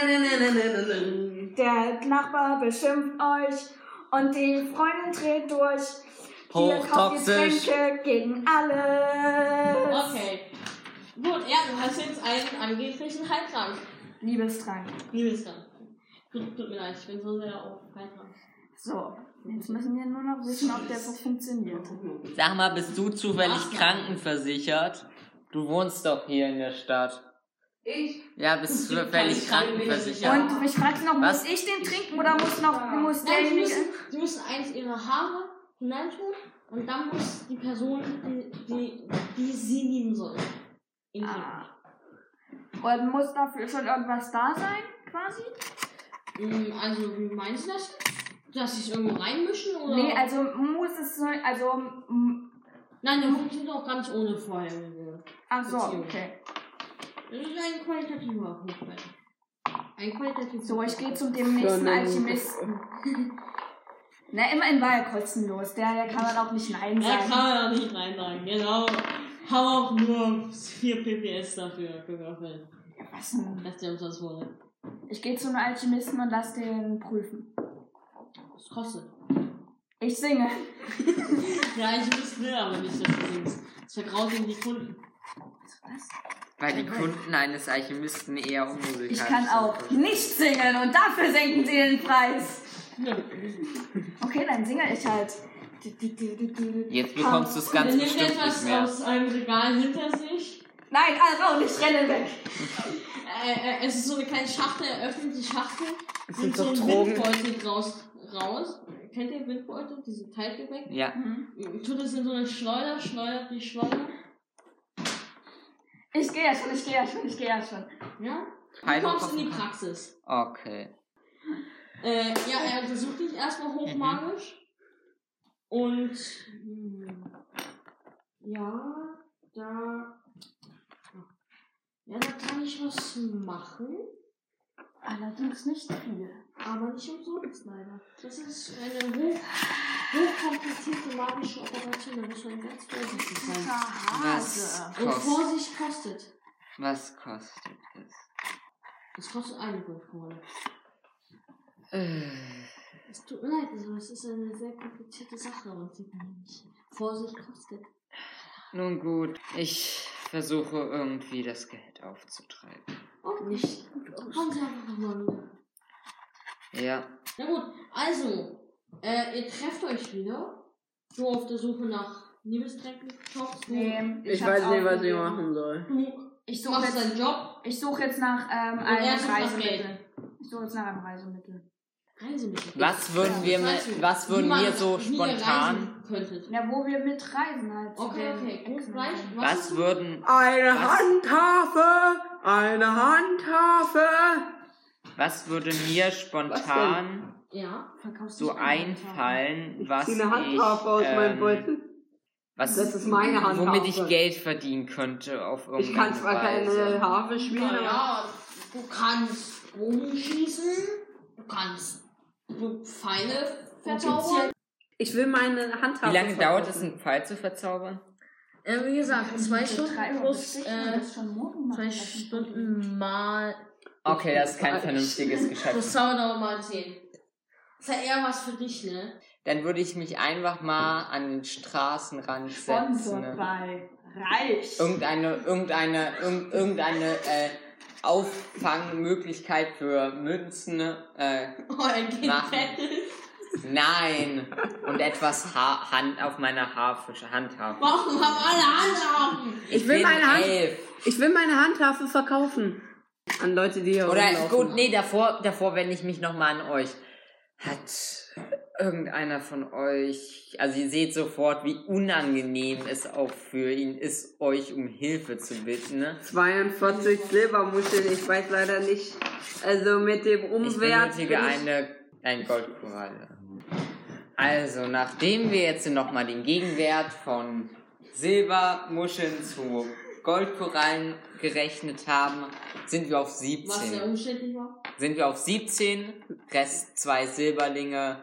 Der Nachbar beschimpft euch und die Freundin dreht durch. Hier kauft ihr Tränke gegen alle. Okay. Gut, ja, du hast jetzt einen angeblichen Heiltrank. Liebestrank. Tut mir leid, ich bin so sehr auf Heiltrank. So, jetzt müssen wir nur noch wissen, ob der so funktioniert. Sag mal, bist du zufällig krankenversichert? Du wohnst doch hier in der Stadt. Ich? Ja, bist du völlig krankenversichert. Und ich frage noch, muss ich den trinken oder muss derjenige... Sie müssen eigentlich ihre Haare hineintun und dann muss die Person, die sie lieben soll, ihn trinken. Und muss dafür schon irgendwas da sein, quasi? Also, wie meinst du das? Dass sie es irgendwo reinmischen, oder? Nee, also muss es so, also... Nein, das funktioniert auch ganz ohne vorherige Ach so, Beziehung. okay. Das ist ein qualitativer Hochwert. Ein qualitativer So, ich gehe zu dem nächsten Alchemisten. Na, immerhin war er kostenlos. Der kann man auch nicht Nein Da sagen. kann man auch nicht Nein sagen, genau. Haben auch nur 4 PPS dafür gewürfelt. Was denn? Dass der uns das wurde. Ich gehe zu einem Alchemisten und lass den prüfen. Was kostet? Ich singe. Ja, ich will aber nicht, dass du singst. Das vergraut ihm die Kunden. Was? Weil die Kunden eines Alchemisten eher unmusikalisch Ich kann auch nicht singen und dafür senken sie den Preis. Okay, dann singe ich halt. Jetzt bekommst du es ganz Er nimmt bestimmt nicht etwas mehr. aus einem Regal hinter sich. Nein, Alraun, ich renne weg. Es ist so eine kleine Schachtel, er öffnet die Schachtel. Das Nimmt sind so doch einen Drogen. Windbeutel raus. Kennt ihr Windbeutel? Diese Teilgebäck? Ja. Tut es in so eine Schleuder, schleudert die Schleuder. Ich gehe ja schon. Ja? Du Heilung kommst in die auf- Praxis. Okay. Ja, er untersucht dich erstmal hochmagisch. Und da kann ich was machen. Allerdings nicht viel. Aber nicht umsonst leider. Das ist eine hochkomplizierte magische Operation. Da muss man ganz vorsichtig sein. Und Vorsicht kostet. Was kostet es? Das kostet eine Goldkrone. Es tut mir leid, also es ist eine sehr komplizierte Sache und Vorsicht kostet. Nun gut, ich versuche irgendwie das Geld aufzutreiben. Auch nicht. Kommen Sie einfach nochmal wieder. Ja. Na gut, also, ihr trefft euch wieder. Du auf der Suche nach Liebestränken, Shops. Nee, Ich hab's weiß nicht, was ich aufgegeben. machen soll. Du machst deinen Job. Ich suche jetzt nach einem er sucht nach Reisemittel. Ich suche jetzt nach einem Reisemittel. Reisemittel. Was würden wir so spontan? Ja, wo wir mit reisen halt. Okay, gut, gleich. Was würden. Eine Handhafe! Eine Handhafe! Was würde mir spontan Verkaufst du so nicht eine einfallen, was Ich ziehe eine Handhafe aus meinem Beutel. was, Das ist meine Handhafe. womit ich Geld verdienen könnte auf irgendeine Ich kann zwar keine Weise. Harfe spielen, aber... Ja, du kannst Bogen schießen. Du kannst Pfeile verzaubern. Ich will meine Handhafe Wie lange dauert es, verkaufen. einen Pfeil zu verzaubern? Wie gesagt, 2 Stunden 3 Uhr plus bestichen, das schon morgen machen. 2 Stunden mal. Okay, das ist kein vernünftiges Das Geschäft. Zauberdauer mal 10. Das ist ja eher was für dich, ne? Dann würde ich mich einfach mal an den Straßenrand setzen. Sponsored bei Reich. Irgendeine Auffangmöglichkeit für Münzen Er geht machen. fett. Nein. Und etwas Hand auf meiner Handhabe. Warum haben alle Handhaben? Ich will meine Handhafe verkaufen. An Leute, die hier Oder rumlaufen. gut, nee, davor wende ich mich nochmal an euch. Hat irgendeiner von euch, also ihr seht sofort, wie unangenehm es auch für ihn ist, euch um Hilfe zu bitten, ne? 42 Silbermuscheln, ich weiß leider nicht. Also mit dem Ich Umwert... benötige ein Goldkoralle. Also, nachdem wir jetzt nochmal den Gegenwert von Silbermuscheln zu Goldkorallen gerechnet haben, sind wir auf 17. Was sehr umständlich war. Sind wir auf 17, Rest 2 Silberlinge,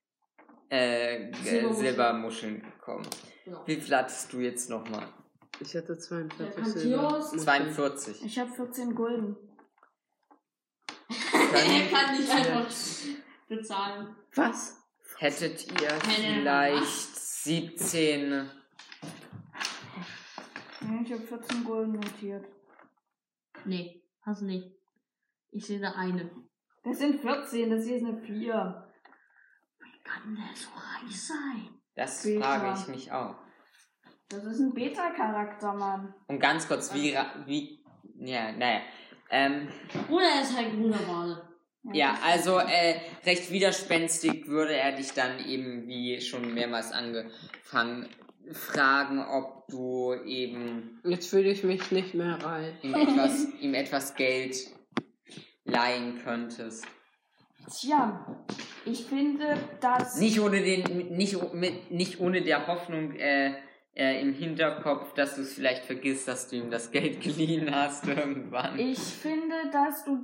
Silbermuscheln gekommen. Genau. Wie viel hattest du jetzt nochmal? Ich hatte 42 Der kann Silbermuscheln. 42. Ich habe 14 Gulden. Er kann nicht einfach bezahlen. Was? Hättet ihr vielleicht 17... Ich habe 14 Gulden notiert. Nee, hast du nicht. Ich sehe da eine. Das sind 14, das hier ist eine 4. Wie kann der so reich sein? Das Beta. frage ich mich auch. Das ist ein Beta-Charakter, Mann. Und ganz kurz, Oder er ist halt ein guter Bade. Ja, also recht widerspenstig würde er dich dann eben, wie schon mehrmals angefangen, fragen, ob du eben... Jetzt fühle ich mich nicht mehr reich. ihm etwas Geld leihen könntest. Tja, ich finde, dass... Nicht ohne der Hoffnung im Hinterkopf, dass du es vielleicht vergisst, dass du ihm das Geld geliehen hast irgendwann. Ich finde, dass du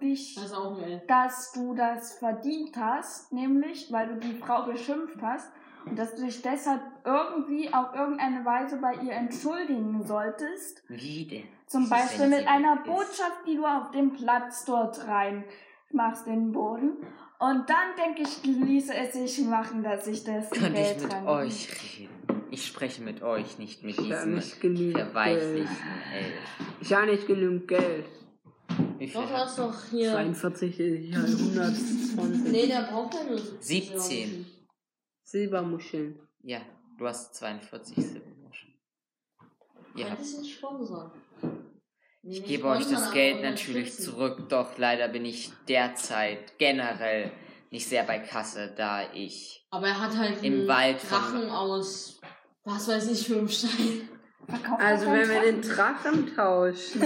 das verdient hast, nämlich, weil du die Frau beschimpft hast und dass du dich deshalb irgendwie auf irgendeine Weise bei ihr entschuldigen solltest. Wie denn? Zum Beispiel mit einer Botschaft, die du auf dem Platz dort rein machst in den Boden. Und dann, denke ich, ließe es sich machen, dass ich das Könnte Geld ich mit dran euch reden? Ich spreche mit euch, nicht mit diesem nicht verweichlichen Elf. Ich habe nicht genügend Geld. Wie viel? Doch, du hast doch hier... 42, ja, 120. Nee, der braucht ja nur 17. Silbermuscheln. Ja, du hast 42 Silbermuscheln. Ja. Das ist ein Sponsor. Ich gebe euch das Geld natürlich zurück, doch leider bin ich derzeit generell nicht sehr bei Kasse, da ich Aber er hat halt im einen Wald Drachen aus, was weiß ich, für einen Stein. Also wenn wir den Drachen tauschen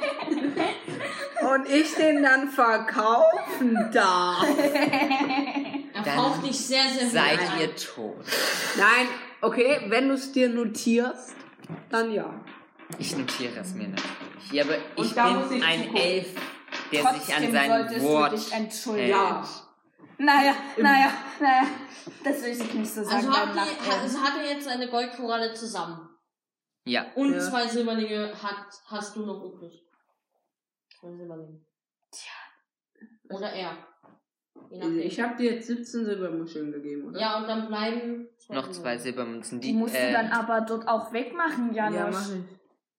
und ich den dann verkaufen darf. Er braucht dich sehr, sehr viel. Seid ihr tot? Nein, okay, wenn du es dir notierst, dann ja. Ich notiere es mir natürlich. Ja, aber Und ich da muss bin ich ein zugucken. Elf, der sich an Trotzdem sein solltest Wort du dich entschuldigen. Ja. Naja, das will ich nicht so sagen. Also hat er jetzt seine Goldkoralle zusammen. Ja. Und Ja. 2 Silberlinge hast du noch übrig. 2 Silberlinge. Tja. Oder er. Je nachdem. Ich habe dir jetzt 17 Silbermuscheln gegeben, oder? Ja, und dann bleiben Noch 2 Silbermünzen. Die musst du dann aber dort auch wegmachen, Janosch. Ja, mach ich.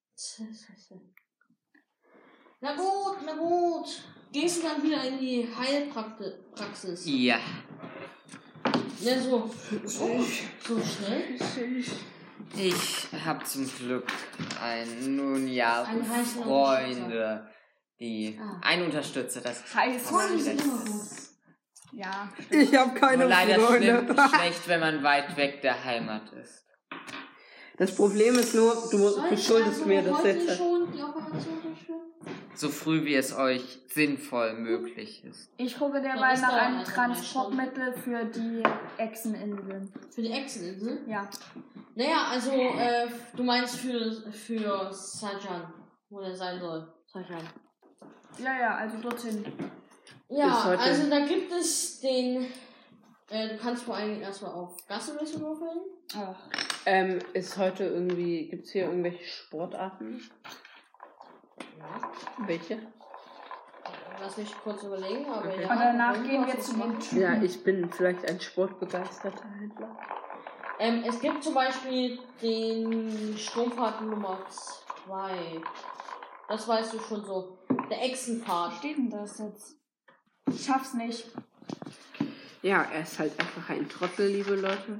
Na gut. Gehst du dann wieder in die Heilpraxis? Ja. Ja, so schnell? Ich habe zum Glück Einen reichen Freunde, die Ah. einen Unterstützer, das Heiß. Freunde sind immer gut. Ja. Ich habe keine nur leider Freunde. schlecht, wenn man weit weg der Heimat ist. Das Problem ist nur, du Soll ich schuldest also mir das heute jetzt. schon die Operation durchführen? So früh wie es euch sinnvoll möglich ist. Ich gucke Ja, derweil das nach dauert einem also Transportmittel für die Echseninseln. Für die Echseninsel? Ja. Naja, also, du meinst für Sajan, wo der sein soll. Sajan. Ja, also dorthin. Ja, heute- also da gibt es den, du kannst vor allem erstmal auf Gassenwürfel würfeln. Ach. Ist heute irgendwie, gibt's hier irgendwelche Sportarten? Ja. Welche? Lass mich kurz überlegen, aber Okay. ja. Und danach warum gehen was wir das zu den machen? Typen. Ja, ich bin vielleicht ein sportbegeisterter Händler. Es gibt zum Beispiel den Stromfahrt Nummer 2. Das weißt du schon so. Der Was Echsenfahrt. steht denn das jetzt? Ich schaff's nicht. Ja, er ist halt einfach ein Trottel, liebe Leute.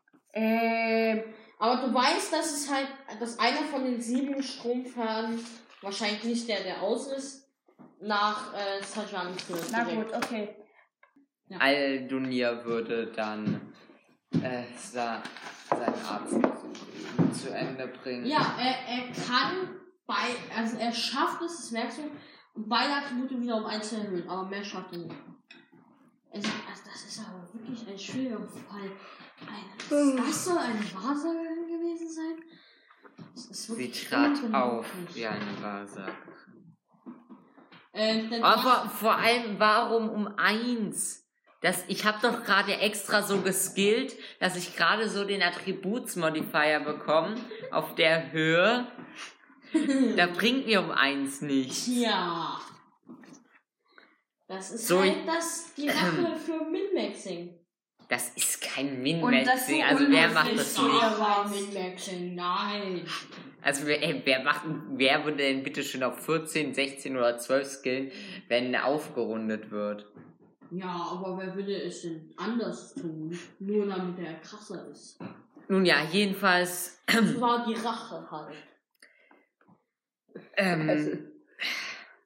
Aber du weißt, dass es halt, dass einer von den 7 Strompferden, wahrscheinlich nicht der aus ist, nach Sajan führt. Na direkt. gut, okay. Aldunir würde dann seinen Arztbesuch zu Ende bringen. Ja, er kann also er schafft es, das merkst du, beide Attribute wieder um 1 zu erhöhen, aber mehr schafft er nicht. Also das ist aber wirklich ein schwieriger Fall. Das soll eine Wahrsagerin gewesen sein? Das ist Sie wirklich trat ungenügend. auf wie eine Wahrsagerin. Dann Aber vor allem, warum um 1? Ich habe doch gerade extra so geskillt, dass ich gerade so den Attributsmodifier bekomme auf der Höhe. Da bringt mir um 1 nichts. Tja. Das ist So, halt die Rache für Min-Maxing. Das ist kein Und das Min-Maxing. so Also wer macht unhöflich das zu nicht? ihr war. Min-Maxing, nein. Also wer würde denn bitte schon auf 14, 16 oder 12 skillen, wenn aufgerundet wird? Ja, aber wer würde es denn anders tun? Nur damit er krasser ist. Nun ja, jedenfalls Das war die Rache halt.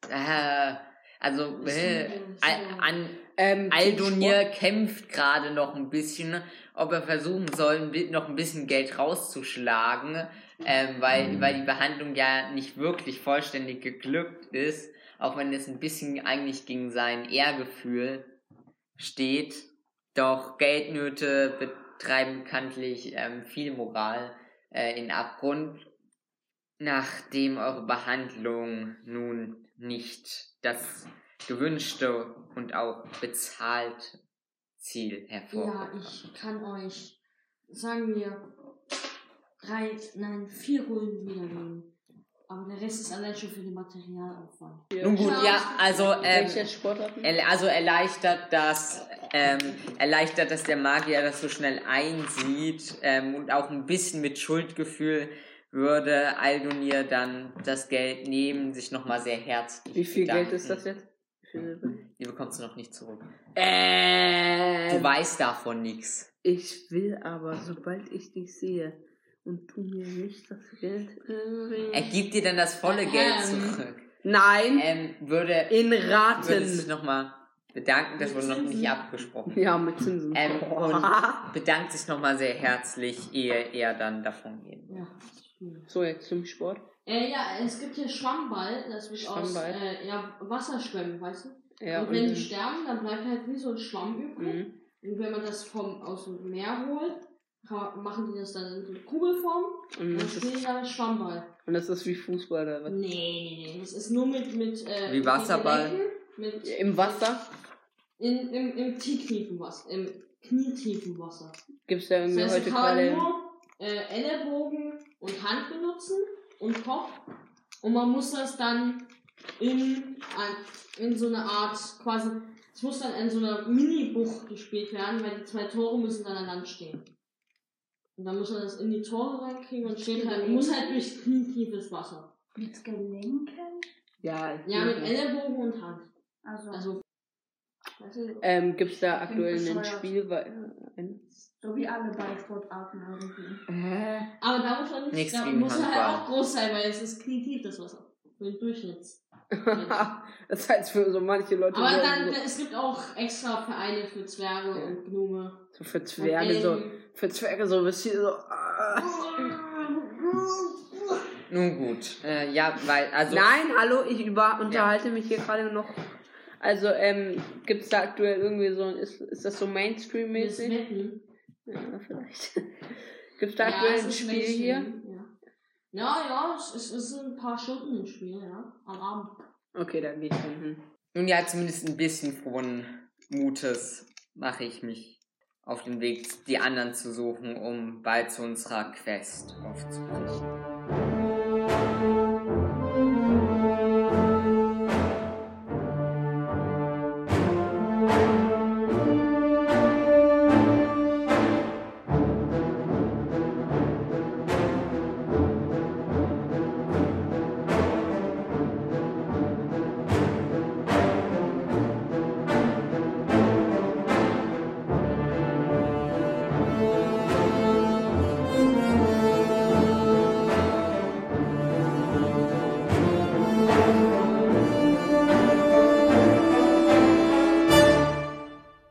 Aldonir kämpft gerade noch ein bisschen, ob er versuchen soll, noch ein bisschen Geld rauszuschlagen, weil die Behandlung ja nicht wirklich vollständig geglückt ist, auch wenn es ein bisschen eigentlich gegen sein Ehrgefühl steht. Doch Geldnöte betreiben bekanntlich viel Moral in Abgrund, nachdem eure Behandlung nun nicht das gewünschte und auch bezahlte Ziel hervorruft. Ja, ich kann euch, sagen wir, 4 Gulden wiedergeben. Aber der Rest ist allein schon für den Materialaufwand. Nun gut, ja, also Welche Sportarten? erleichtert, dass der Magier das so schnell einsieht und auch ein bisschen mit Schuldgefühl würde Aldonir dann das Geld nehmen, sich nochmal sehr herzlich Wie viel bedanken. Geld ist das jetzt? Die bekommst du noch nicht zurück. Du weißt davon nichts. Ich will aber, sobald ich dich sehe und tu mir nicht das Geld... Er gibt dir dann das volle Geld zurück. Nein, Würde in Raten. sich nochmal bedanken, das wurde noch nicht abgesprochen. Ja, mit Zinsen. Und bedankt sich nochmal sehr herzlich, ehe er dann davon geht. Ja. So, jetzt zum Sport. Ja, es gibt hier Schwammball, das wird Schwammball. aus Wasserschwemmen, weißt du? Ja, und wenn die sterben, dann bleibt halt wie so ein Schwamm übrig. Mhm. Und wenn man das aus dem Meer holt, machen die das dann in so Kugelform und dann spielen die dann Schwammball. Und das ist wie Fußball oder was? Nee. Das ist nur mit Wie Wasserball? Im Wasser? Im knietiefen Wasser. Im knietiefen Wasser. Gibt's da irgendwie Das heißt, heute du kannst gerade... nur Ellenbogen und Hand benutzen und Kopf. Und man muss das dann in so eine Art quasi, es muss dann in so einer Mini-Bucht gespielt werden, weil die 2 Tore müssen dann an Land stehen. Und dann muss man das in die Tore reinkriegen und steht halt, muss halt durch knietiefes Wasser. Mit Gelenken? Ja, mit Ellenbogen und Hand. Also Weißt du, gibt's da Ich aktuell bin ein bescheuert. Spiel? so wie alle Ballsportarten irgendwie. aber da muss man Nichts da gegen muss er halt Handball. auch groß sein, weil es ist knietief, das Wasser. Für den Durchschnitts. Das heißt für so manche Leute... Aber so- dann, es gibt auch extra Vereine für Zwerge und Gnome. so für Zwerge so... Für Zwerge so ein bisschen so... Nun gut, also... Nein, hallo, ich unterhalte mich hier gerade noch. Also, gibt's da aktuell irgendwie so... Ist das so Mit Mainstream-mäßig? Wetten. Ja, vielleicht. Gibt's da aktuell es ein ist Spiel Mainstream, hier? Ja, es ist ein paar Stunden im Spiel, ja. Am Abend. Okay, dann gehe ich dann hin. Nun ja, zumindest ein bisschen frohen Mutes mache ich mich auf den Weg, die anderen zu suchen, um bald zu unserer Quest aufzubrechen.